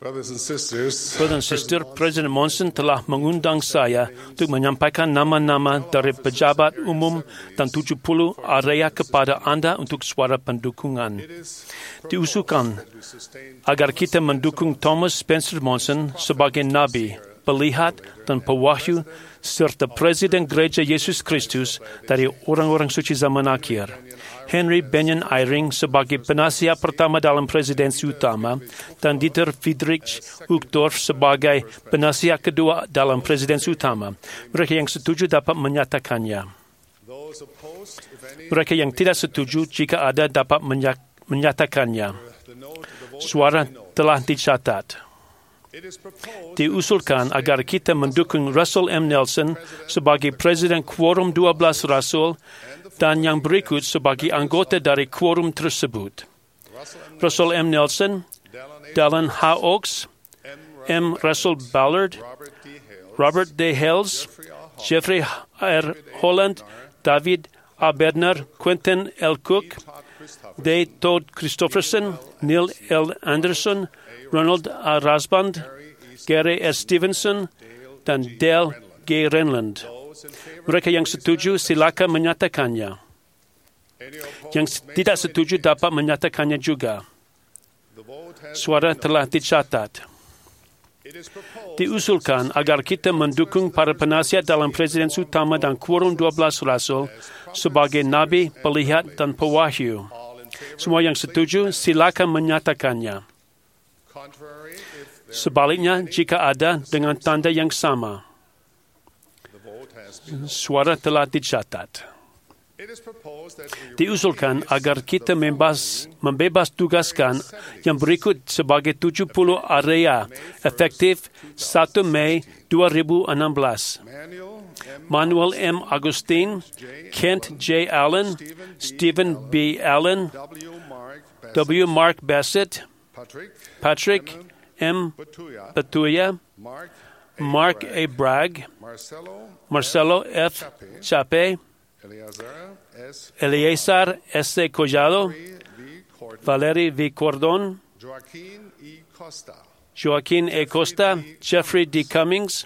Brothers and sisters, Brother and sister, Presiden Monson telah mengundang saya untuk menyampaikan nama-nama dari pejabat umum dan 70 area kepada anda untuk suara pendukungan. Diusulkan agar kita mendukung Thomas Spencer Monson sebagai Nabi, Pelihat dan Pewahyu serta Presiden Gereja Yesus Kristus dari orang-orang suci zaman akhir. Henry Benyon Eyring sebagai penasihat pertama dalam presidensi utama dan Dieter Friedrich Uchtdorf sebagai penasihat kedua dalam presidensi utama. Mereka yang setuju dapat menyatakannya. Mereka yang tidak setuju jika ada dapat menyatakannya. Suara telah dicatat. Diusulkan agar kita mendukung Russell M. Nelson sebagai Presiden Quorum 12 Rasul dan yang berikut sebagai anggota dari quorum tersebut. Russell M. Nelson, Dallin H. Oaks, M. Russell Ballard, Robert D. Hales, Jeffrey R. Holland, David A. Bednar, Quentin L. Cook, D. Todd Christopherson, Neil L. Anderson, Ronald A. Rasband, Gary S. Stevenson, dan Dale G. Renland. Mereka yang setuju silakan menyatakannya. Yang tidak setuju dapat menyatakannya juga. Suara telah dicatat. Diusulkan agar kita mendukung para penasihat dalam presidensi utama dan quorum 12 rasul sebagai Nabi, Pelihat dan Pewahyu. Semua yang setuju silakan menyatakannya. Sebaliknya, jika ada dengan tanda yang sama, suara telah dicatat. Diusulkan agar kita membebas tugaskan yang berikut sebagai 70 area efektif 1 Mei 2016. Manuel M. Agustin, Kent J. Allen, Stephen B. Allen, W. Mark Bassett, Patrick M. Batuya, Mark A. Bragg, Marcelo F. Chape, Eleazar S. Collado, Valerie V. Cordon, Joaquin E. Costa, Jeffrey D. Cummings,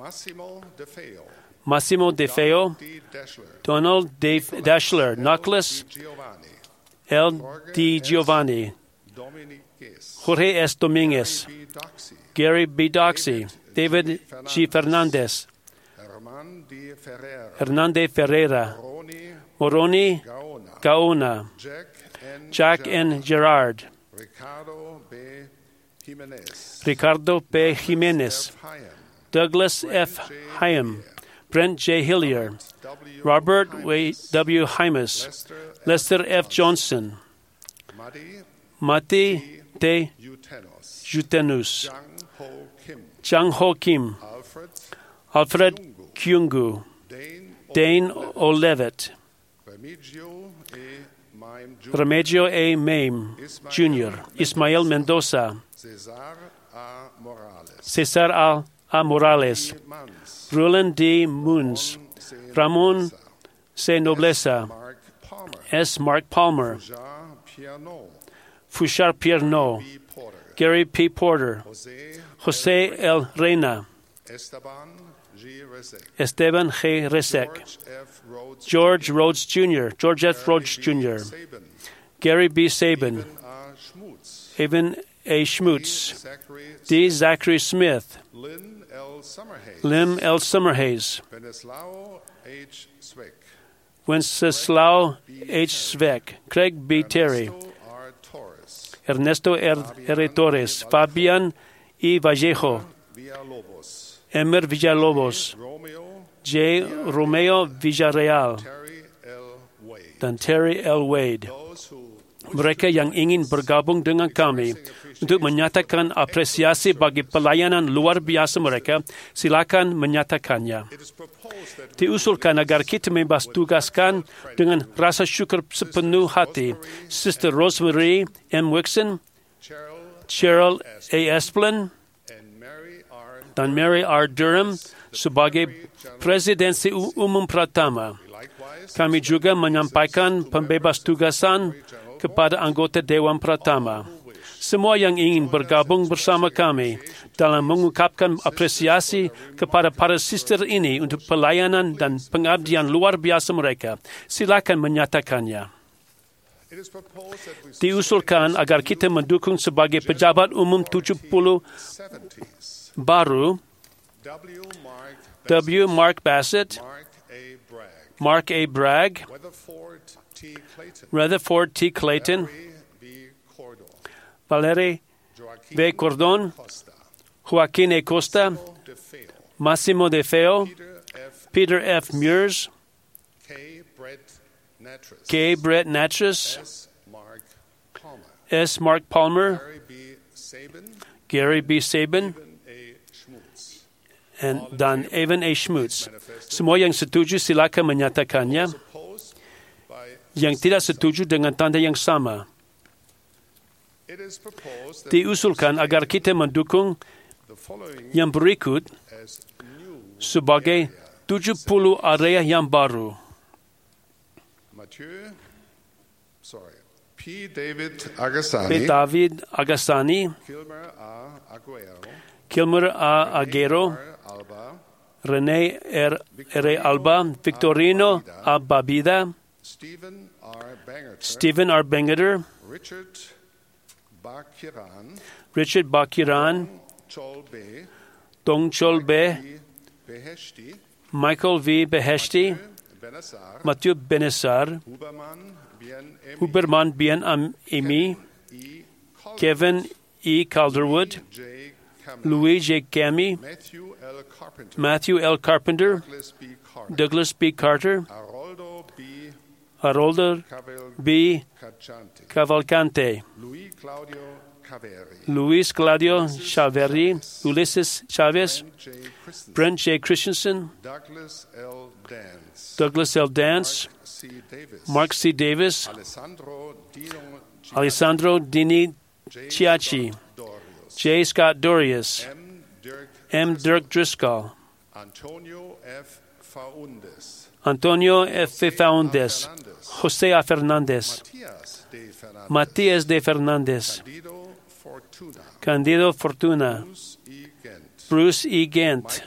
Massimo De Feo, Donald D. Dashler, Nicholas L. D. Giovanni, Jorge S. Dominguez, Gary B. Doxey, David G. Fernandez, Hernande Ferreira, Moroni Gaona, Jack N. Gerard, Ricardo P. Jimenez, Douglas F. Hyam, Brent J. Hillier, Robert W. Hymas, Lester F. Johnson, Mati T. Jutenus, Jang Ho Kim, Alfred Kyungu, Dane O. Levitt, Remigio A. Mame, Jr., Ismael Mendoza, Cesar A. Morales, Roland D. Moons, Ramon C. Nobleza, S. Mark Palmer, Fouchard Pierno, Gary P. Porter, Jose L. Reina, Esteban G. Resek, George Rhodes Jr., George F. Rhodes Jr., Gary B. Sabin, Evan A. Schmutz, D. Zachary Smith, Lim L. Summerhays, Wenceslao H. Svek, Craig B. Terry, Ernesto R. Torres, Fabian E. Vallejo, Emer Villalobos, J. Romeo Villarreal, dan Terry L. Wade. Mereka yang ingin bergabung dengan kami untuk menyatakan apresiasi bagi pelayanan luar biasa mereka, silakan menyatakannya. Diusulkan agar kita membebas tugaskan dengan rasa syukur sepenuh hati Sister Rosemary M. Wixon, Cheryl A. Esplin, dan Mary R. Durham sebagai presidensi umum pertama. Kami juga menyampaikan pembebas tugasan kepada anggota Dewan Pertama. Semua yang ingin bergabung bersama kami dalam mengungkapkan apresiasi kepada para sister ini untuk pelayanan dan pengabdian luar biasa mereka, silakan menyatakannya. Diusulkan agar kita mendukung sebagai pejabat umum 70 baru W. Mark Bassett, Mark A. Bragg, Rutherford T. Clayton, Valerie V. Cordon, Joaquin A. Costa, Massimo De Feo, Peter F. Mears, K. Brett Natras, S. Mark Palmer, Gary B. Sabin, dan Evan A. Schmutz. Semua yang setuju silakan menyatakannya. Yang tidak setuju dengan tanda yang sama. Diusulkan agar kita mendukung yang berikut sebagai 70 area yang baru. P. David Agassani, Kilmer A. Aguero, René R. Alba, Victorino A. Babida, Stephen R. Bangerter, Richard Bakiran, Dong Chol Be, Michael V. Beheshti, Matthew Benesar, Huberman Bien Ami, Kevin E. Calderwood, Louis J. Cami, Matthew L. Carpenter, Douglas B. Carter, Haroldo B. Cavalcante, Luis Claudio Chaveri, Ulysses Chavez, Brent J. Christensen, Douglas L. Dance, Mark C. Davis, Alessandro Dini Chiachi, J. Scott Dorius, M. Dirk Driscoll, Antonio F. Faundes, Jose A. Fernandez, Matías de Fernández, Candido Fortuna, Bruce E. Gent,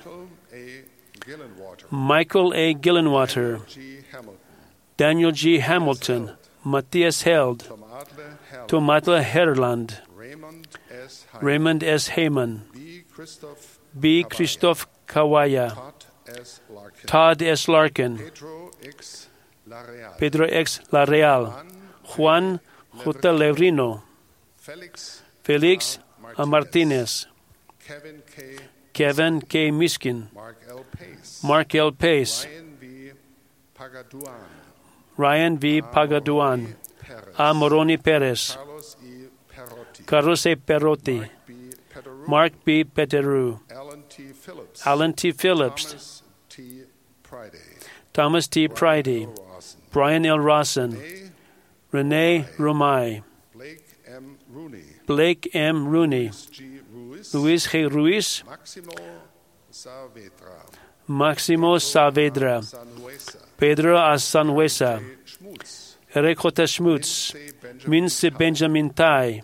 Michael A. Gillenwater, Daniel G. Hamilton, Matthias Held, Tomatla Herland, Raymond S. Heyman, B. Christoph Kawaya, Todd S. Larkin, Pedro X. Lareal, Juan J. Levrino, Felix A. Martinez, Kevin K. Miskin, Mark L. Pace, Ryan V. Pagaduan, A. Moroni Perez, Carlos A. Perotti, Mark B. Peteru, Alan T. Phillips, Thomas T. Pridey, Brian L. Rawson, Renee Romay, Blake M. Rooney, Luis G. Ruiz, Máximo Saavedra, Pedro A. Sanhuesa, Eric J. Schmutz, Mince Benjamin Tai,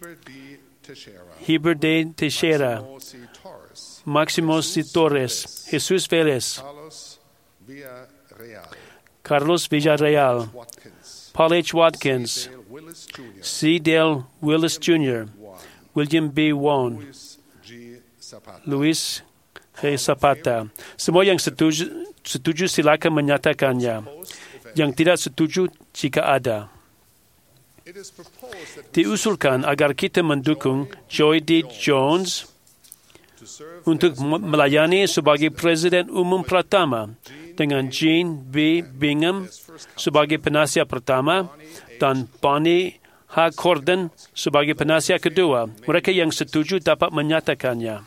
Heber D. Teixeira, Máximo C. Torres, Jesus Vélez, Carlos Villarreal, Paul H. Watkins, C. Dale Willis Jr., William B. Wone, Luis G. Zapata. Semua yang setuju silakan menyatakannya. Yang tidak setuju jika ada. Diusulkan agar kita mendukung Joy D. Jones untuk melayani sebagai Presiden Umum pertama dengan Jean B. Bingham sebagai penasihat pertama dan Bonnie H. Corden sebagai penasihat kedua. Mereka yang setuju dapat menyatakannya.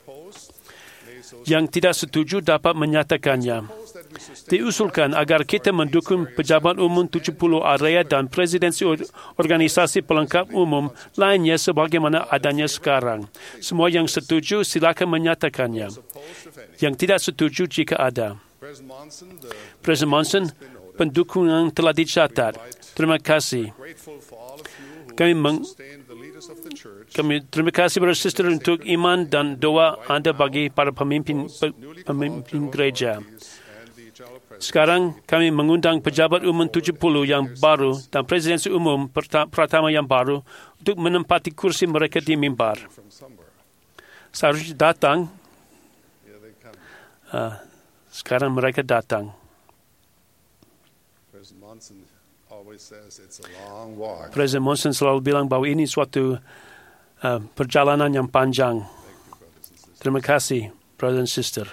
Yang tidak setuju dapat menyatakannya. Diusulkan agar kita mendukung pejabat umum 70 area dan presidensi organisasi pelengkap umum lainnya sebagaimana adanya sekarang. Semua yang setuju silakan menyatakannya. Yang tidak setuju jika ada. Presiden Monson, pendukungan telah dicatat. Terima kasih. Kami Kami terima kasih para sister untuk iman dan doa Anda bagi para pemimpin gereja. Sekarang kami mengundang pejabat umum 70 yang baru dan presidensi umum pertama yang baru untuk menempati kursi mereka di mimbar. Seharusnya datang. Sekarang mereka datang. Presiden Monson selalu bilang bahwa ini suatu perjalanan yang panjang. Terima kasih, brother and sister.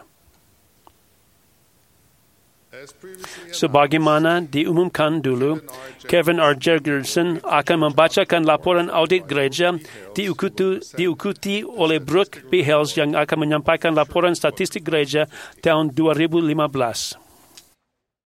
Sebagaimana diumumkan dulu, Kevin R. Jurgensen akan membacakan laporan audit gereja diikuti oleh Brooke B. Hales yang akan menyampaikan laporan statistik gereja tahun 2015.